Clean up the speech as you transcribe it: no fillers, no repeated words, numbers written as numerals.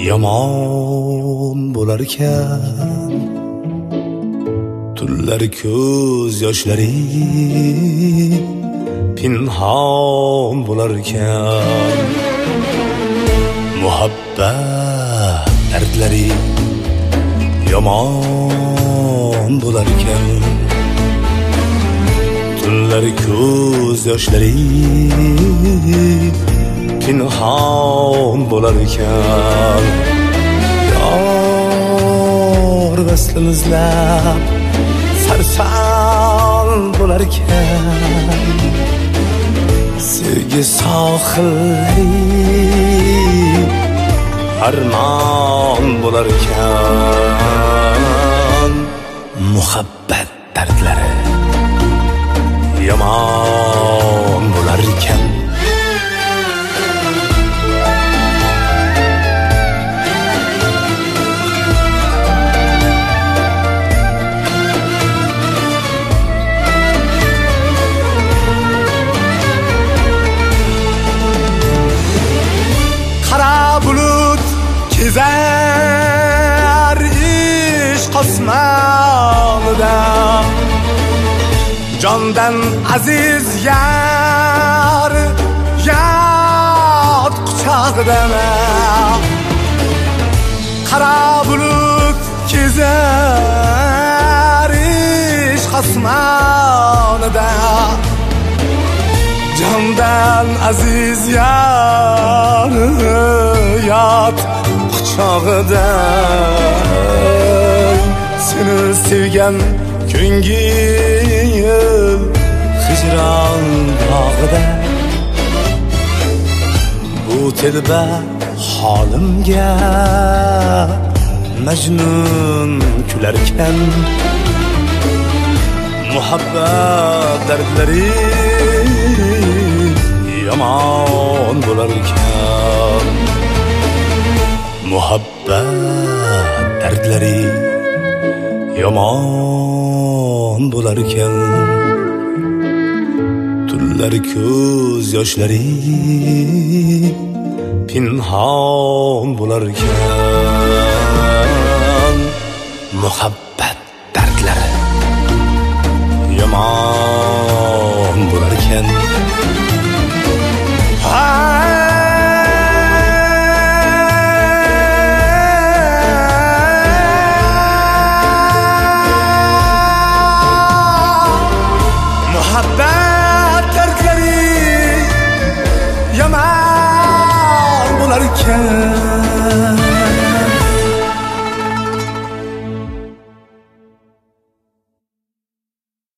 yomon bo'larkan, tunlari ko'z yoshlari pinhon bo'larkan, muhabbat dardlari yomon bo'larkan, tunlari ko'z yoshlari pinhon bo'larkan. Yor vaslini izlab sarson bo'larkan, sevgi sohillari armon bo'larkan, muhabbat dardlari yomon bo'larkan. Kezar ishq osmonida, jondan aziz yar yot quchog'ida. Qara bulut kezar ishq osmonida, jondan aziz yar yot quchog'ida. Seni sevgan ko'ngil hijron dog'ida. Bu telba holimga Majnun kularkan, muhabbat dardlari yomon bo'larkan, muhabbat dardlari yomon bo'larkan, tunlari ko'z yoshlari pinhon bo'larkan, muhabbat